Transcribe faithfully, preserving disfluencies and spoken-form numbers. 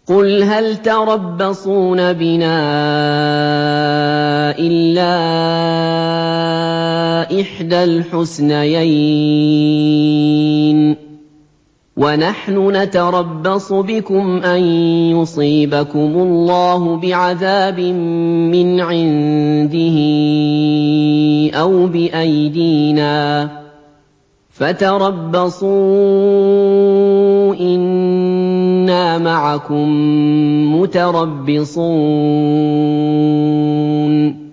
قُلْ هَلْ تَرَبَّصُونَ بِنَا إِلَّا إِحْدَى الْحُسْنَيَيْنِ ۖ وَنَحْنُ نَتَرَبَّصُ بِكُمْ أَن يُصِيبَكُمُ اللَّهُ بِعَذَابٍ مِّنْ عِندِهِ أَوْ بِأَيْدِينَا ۖ فَتَرَبَّصُوا إِنَّا مَعَكُم مُّتَرَبِّصُونَ